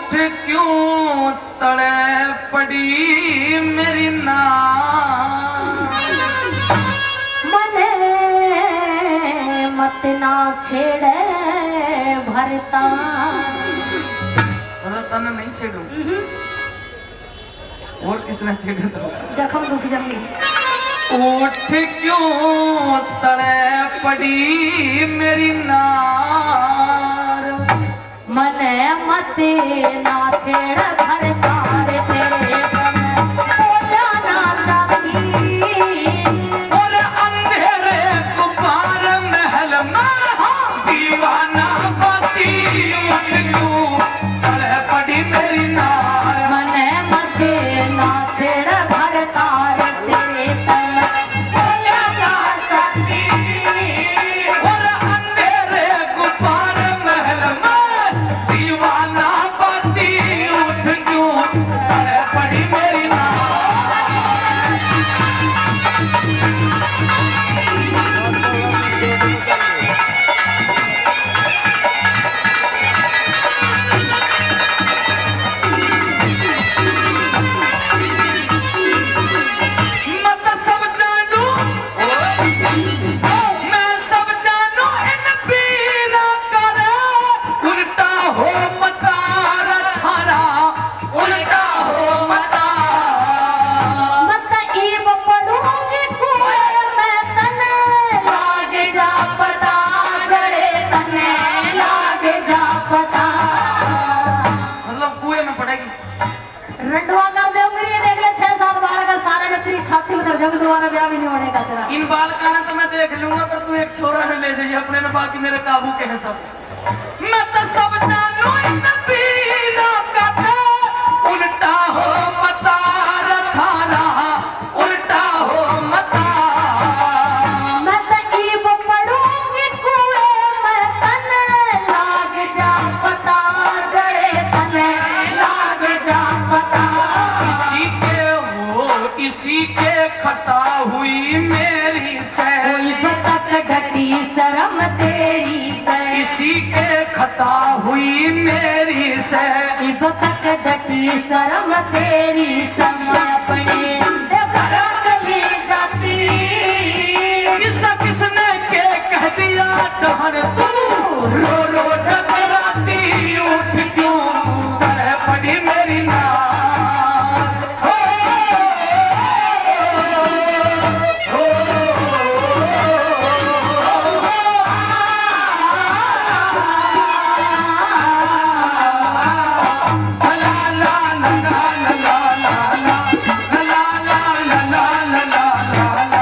ओठ क्यों तड़े पड़ी मेरी मने मत ना छेड़े भरता। तन नहीं छेड़ू और किसने छेड़े तो जख्म दुख जाएंगे। ओठ क्यों तड़े पड़ी मेरी नार मने मत ना छेड़ भरता रे तेरे हो जाना साथी। और अंधेरे गुब्बार महल में दीवाना बाती क्यों तड़े पड़ी मेरी नार मने मत ना छेड़ भरता रे तेरे हो जाना साथी। और अंधेरे गुब्बार महल में दीवाना बाती उठ क्यों तड़े पड़ी मेरी नार मत सब जानू मैं सब जानू इन पीरा करे उल्टा हो मतार थारा उल्टा हो मता मत ईब पड़ूंगी कुएं में तने लाग जा पता जड़े तने लाग जा पता। मतलब कुएं में पड़ेगी रंडवा कर देंगे ये देख ले 6-7 बार का सारा ने तेरी छाती उधर जब दोबारा ब्याह भी नहीं होने का तेरा। इन बाल काना तो मैं देख लूंगा पर तू एक छोरा ने ले जाइए अपने में बाकी मेरे काबू के है सब। मैं तो सब जानू इन पीरा करे उल्टा हो मतार थारा उल्टा हो मता मत ईब पड़ूंगी कुएं में तने लाग जा पता जड़े तने लाग जा पता। इसी के खता हुई मेरी कोई सह बतक घटी शर्म तेरी से। इसी के खता हुई मेरी सह बतक घटी शर्म तेरी समय अपने घर चली जाती। किसने के कह दिया डहन तू रो रो डगराती उठ क्यों तड़े पड़ी मेरी नार हो, हो, ला ला ला ला ला ला ला ला ला ला ला ला ला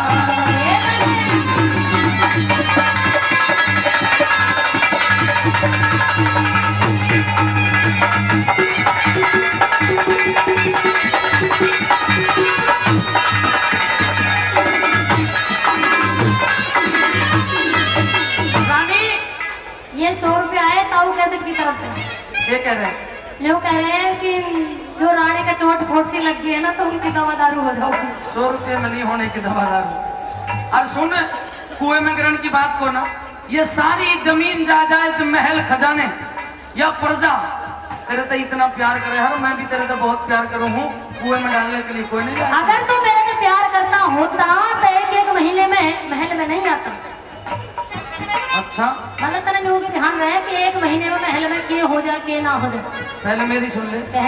रानी ये 100 रुपये आए ताऊ कैसेट की तरफ से। ये कह रहे हैं लोग कह रहे हैं कि जो रानी का चोट फोट सी लग गई है ना तो उनकी दवा दारू हो जाओगी। 100 रुपये में नहीं होने की दवादार। अब सुन कुएं में गिरने की बात को ना ये सारी जमीन जायदाद महल खजाने या प्रजा तेरे तो इतना प्यार करे है मैं भी तेरे तो बहुत प्यार करूं हूँ कुएं में डालने के लिए कोई नहीं जाए। अगर तू मेरे से प्यार करता होता तो एक महीने में महल में नहीं आता। अच्छा मतलब तेरा न्यू भी ध्यान रहे कि एक महीने में महल में के हो जाए के ना हो जाए। पहले मेरी सुन ले। कह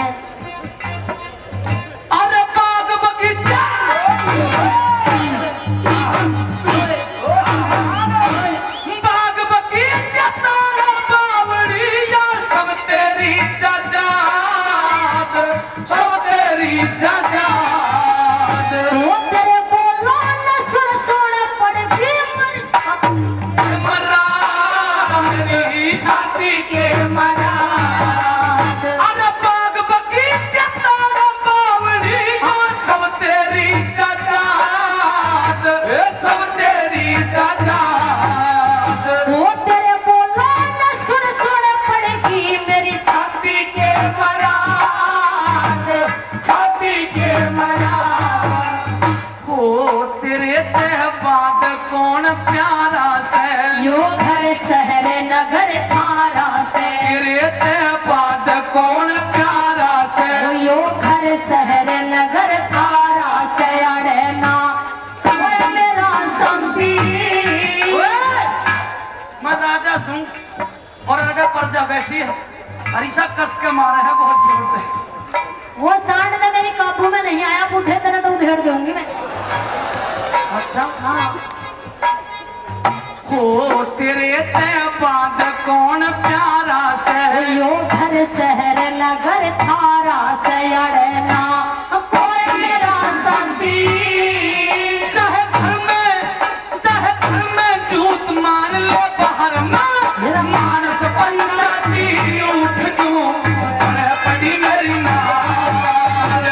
अरे बाग बगीचा बाग बगीचा तारा बावड़िया सब तेरी जाजाद सब तेरी जाजाद वो तेरे बोलो न सुन सुन पड़ जी मरा मेरी छाती के मरा। अरे बाग बगीचा तारा बावड़िया सब तेरी जाजाद सब तेरी जाजाद वो तेरे बोलो न सुन सुन पड़ेगी मेरी छाती के मरा छाती के मरा। हो तेरे तह बाद कौन प्यारा से यो घर शहर नगर थारा से तेरे तह बाद कौन जा बैठी है अरिशा कस के मारे है बहुत जोर पे। वो सांड तो मेरी काबू में नहीं आया, बूढ़े तरह तो उधेड़ दूंगी मैं। अच्छा हाँ हो तेरे ते बाद कौन प्यारा से यो घर शहर नगर थारा से अड़ना कोई मेरा संगी। चाहे घर में जूत मार लो बाहर में मानस पंचायती उठ क्यों बड़े पड़ी मेरी नाल।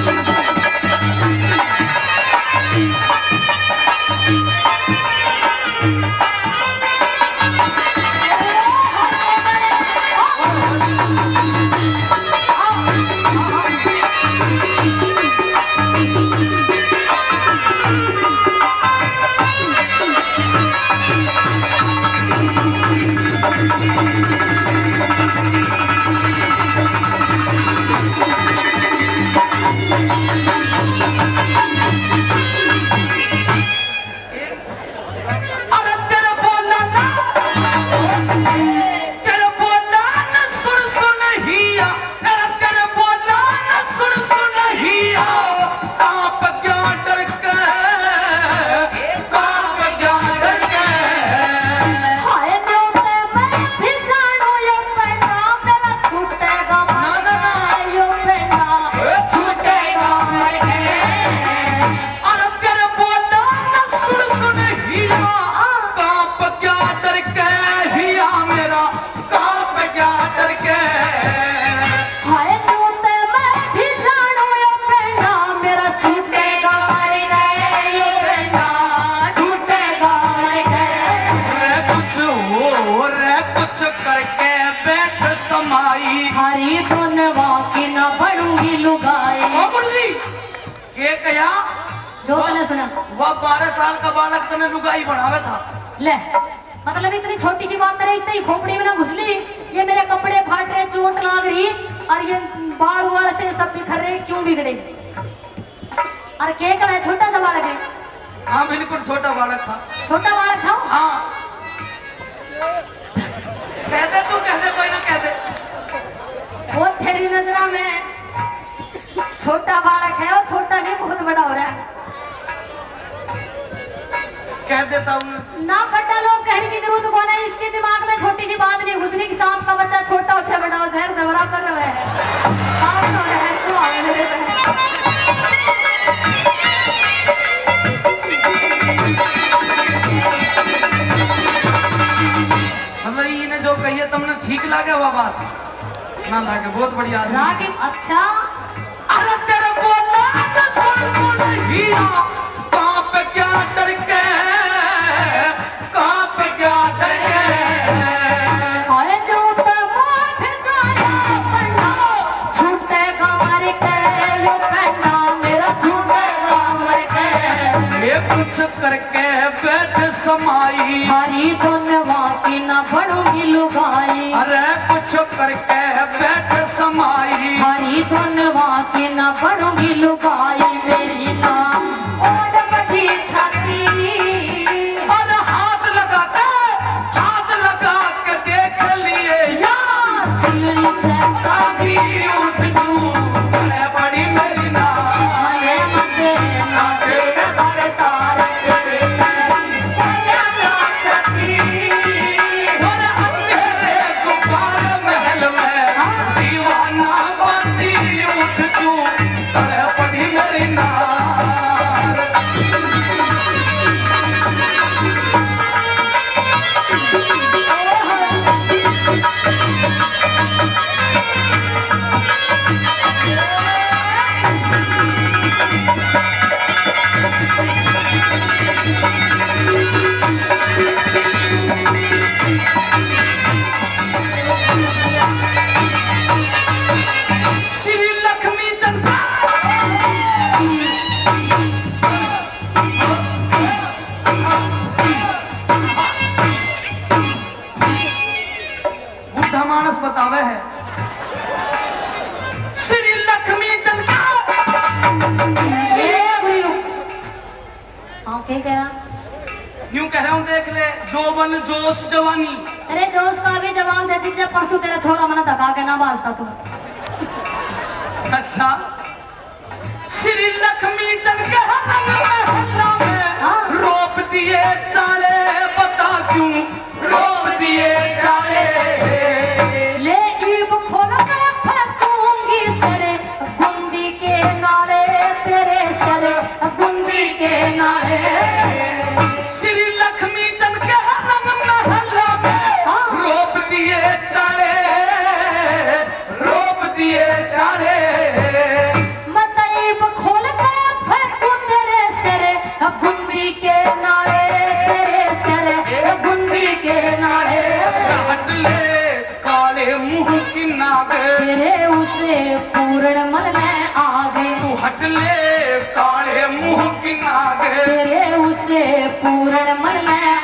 हरी धनवा की न बनूंगी लुगाई। के कया जो मैंने सुना वह 12 साल का बालक तने लुगाई बनावे था। ले मतलब इतनी छोटी सी बात करे इतनी खोपड़ी में ना घुसली। ये मेरे कपड़े फाट रहे, चोट लाग रही और ये बाल वाल से सब बिखर रहे, क्यों बिगड़े? और के का है छोटा सा बालक है? हाँ बिल्कुल छोटा बालक था। छोटा बालक था? हाँ कहते तू कहते कोई ना कहते। वो तेरी नजरा में छोटा बालक है और छोटा नहीं बहुत बड़ा हो रहा है। कह देता हूँ ना बड़ा लोग कहने की जरूरत को नहीं। इसके दिमाग में छोटी सी बात नहीं घुसनी कि सांप का बच्चा छोटा हो चाहे बड़ा हो, जहर दवरा कर रहे हैं। मतलब इन्हें जो कहिए तुमने ठीक लागे वह बात ना लागे, बहुत बढ़िया लागे। अच्छा अरे तेरे बोला न सुन सुन हीरा कहाँ पे क्या डर के, कहाँ पे क्या डर के। अरे दूत माथ जाया पन्ना छूटेगा मर के, यो पन्ना मेरा छूटेगा मर के। ये कुछ करके बैठ समाई हरी धनवा की न बनूंगी लुगाई। अरे कुछ करके बैठ समाई हरी धनवा की न बनूंगी लुगाई। मेरी ना और बड़ी छाती और हाथ लगा के देख लिए या सीढ़ी से काफी उठ तू बड़े बड़ी मेरी ना आए मते ना तेरे घर तार तेरे तेरे रास्ती। और अंधेरे गुब्बार महल में दीवाना बंदी उठ तू बड़े बड़ी मेरी ना। श्री लक्ष्मी जनता बुढ़ा मानस बतावे है श्री लक्ष्मी जनता हाँ क्या कह रहा? यूं कह रहा हूं देख ले, जोबन जोश जवानी। तेरे जोश का भी जवाब दे दीजिए, परसों तेरा छोरा मना धका के ना बाजता तू। अच्छा, श्री लक्ष्मी चंद के रंग महला में रोप दिए चाले, बता क्यों रोप दिए चाले। ले ईब खोल के फेंकूंगी सरे गुंदी के नारे, तेरे सरे गुंदी के नारे। श्री लक्ष्मी चंद के रंग महला में रोप दिए चाले, रोप दिए चाले। मतईब खोल के फेंकूं तेरे सरे गुंदी के नारे, तेरे सरे गुंदी के नारे। हट ले काले मुंह की नागे, तेरे उसे पूर्ण मन में आगे। तू हट ले काले मुंह की नागे। तेरे उसे पूर्ण मन में